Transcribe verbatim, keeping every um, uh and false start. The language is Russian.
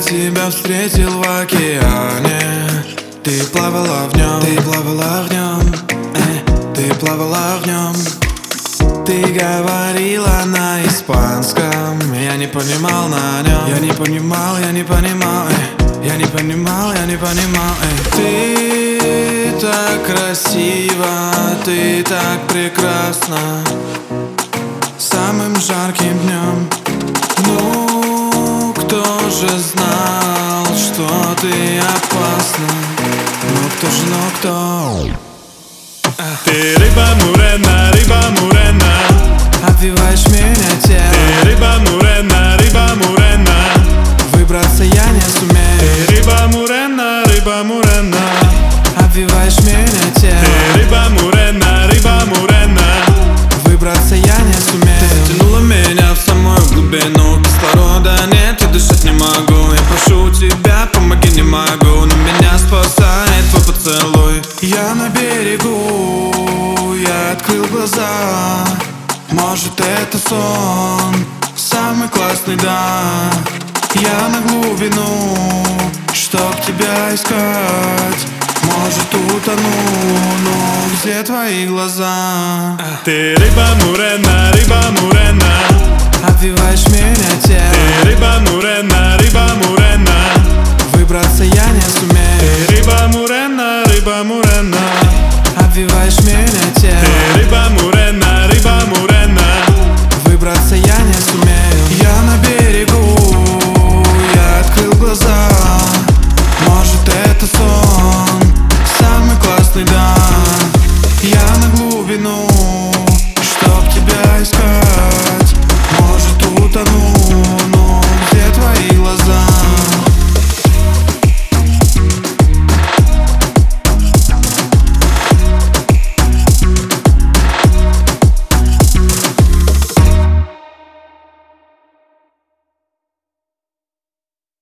тебя встретил в океане. Ты плавала в нем, ты плавала в нем, э, ты плавала в нем. Ты говорила на испанском, я не понимал на нем. Я не понимал, я не понимал, э, я не понимал, я не понимал, э. Ты так красива, ты так прекрасна. Самым жарким днем, ну, кто же знал, что ты опасна? Ну, кто же, ну, кто? Ты рыба мурена, рыба мурена, обвиваешь меня телом. Ты рыба мурена, рыба мурена, выбраться я не сумею. Ты рыба мурена, рыба мурена, обвиваешь меня телом. Ты рыба мурена, рыба мурена, выбраться я не сумею. Ты затянула меня в самую глубину. Кислорода нет и дышать не могу. Я прошу тебя, помоги, не могу. Но меня спасает твой поцелуй. Я на берегу, я открыл глаза. Может, это сон, самый классный, да. Я на глубину, чтоб тебя искать. Может, утону, но где твои глаза? Ты рыба мурена, рыба мурена, обвиваешь меня телом. Ты рыба мурена, рыба мурена, выбраться я не сумею.